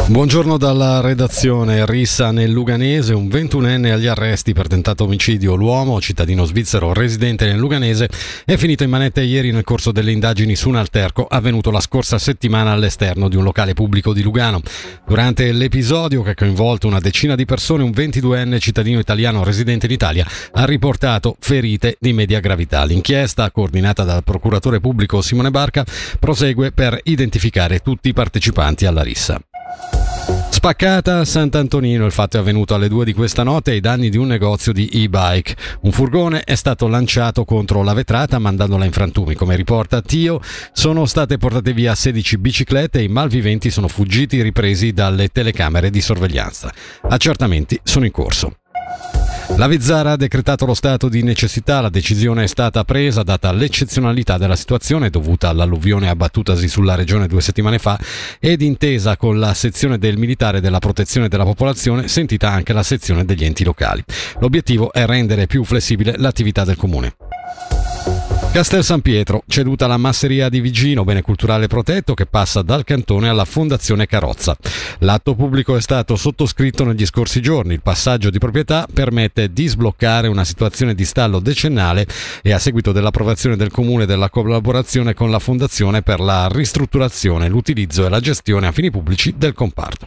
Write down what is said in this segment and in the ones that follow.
Buongiorno dalla redazione. Rissa nel Luganese, un 21enne agli arresti per tentato omicidio. L'uomo, cittadino svizzero residente nel Luganese, è finito in manette ieri nel corso delle indagini su un alterco avvenuto la scorsa settimana all'esterno di un locale pubblico di Lugano. Durante l'episodio, che ha coinvolto una decina di persone, un 22enne cittadino italiano residente in Italia ha riportato ferite di media gravità. L'inchiesta, coordinata dal procuratore pubblico Simone Barca, prosegue per identificare tutti i partecipanti alla rissa. Spaccata a Sant'Antonino, il fatto è avvenuto alle 2 di questa notte ai danni di un negozio di e-bike. Un furgone è stato lanciato contro la vetrata mandandola in frantumi. Come riporta Tio, sono state portate via 16 biciclette e i malviventi sono fuggiti ripresi dalle telecamere di sorveglianza. Accertamenti sono in corso. La Vizzara ha decretato lo stato di necessità. La decisione è stata presa data l'eccezionalità della situazione dovuta all'alluvione abbattutasi sulla regione 2 settimane fa ed intesa con la sezione del militare della protezione della popolazione, sentita anche la sezione degli enti locali. L'obiettivo è rendere più flessibile l'attività del comune. Castel San Pietro, ceduta la masseria di Vigino, bene culturale protetto che passa dal cantone alla Fondazione Carrozza. L'atto pubblico è stato sottoscritto negli scorsi giorni. Il passaggio di proprietà permette di sbloccare una situazione di stallo decennale e a seguito dell'approvazione del comune della collaborazione con la Fondazione per la ristrutturazione, l'utilizzo e la gestione a fini pubblici del comparto.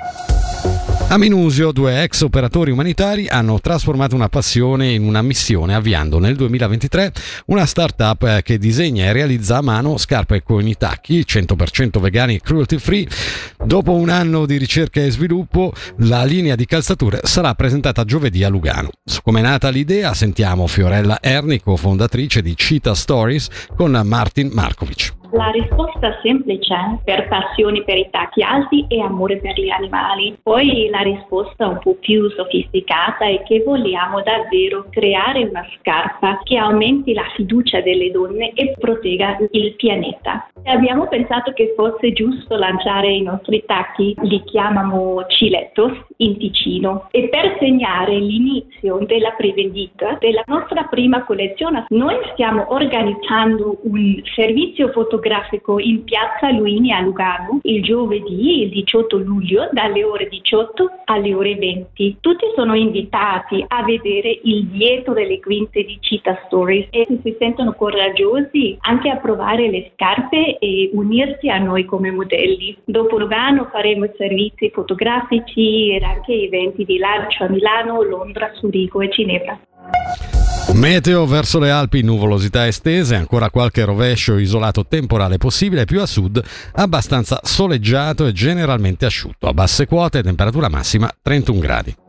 A Minusio, 2 ex operatori umanitari hanno trasformato una passione in una missione avviando nel 2023 una startup che disegna e realizza a mano scarpe con i tacchi 100% vegani e cruelty free. Dopo un anno di ricerca e sviluppo, la linea di calzature sarà presentata giovedì a Lugano. Su come è nata l'idea sentiamo Fiorella Erni, cofondatrice di Cheetah Stories, con Martin Markovic. La risposta semplice per passione per i tacchi alti e amore per gli animali. Poi la risposta un po' più sofisticata è che vogliamo davvero creare una scarpa che aumenti la fiducia delle donne e protegga il pianeta. Abbiamo pensato che fosse giusto lanciare i nostri tacchi, li chiamiamo Cilettos, in Ticino. E per segnare l'inizio della prevendita della nostra prima collezione, noi stiamo organizzando un servizio fotografico in Piazza Luini a Lugano il giovedì, il 18 luglio, dalle ore 18 alle ore 20. Tutti sono invitati a vedere il dietro delle quinte di Cheetah Stories e se si sentono coraggiosi anche a provare le scarpe e unirsi a noi come modelli. Dopo Lugano faremo servizi fotografici e anche eventi di lancio a Milano, Londra, Zurigo e Ginevra. Meteo verso le Alpi, nuvolosità estese, ancora qualche rovescio isolato temporale possibile, più a sud abbastanza soleggiato e generalmente asciutto. A basse quote temperatura massima 31 gradi.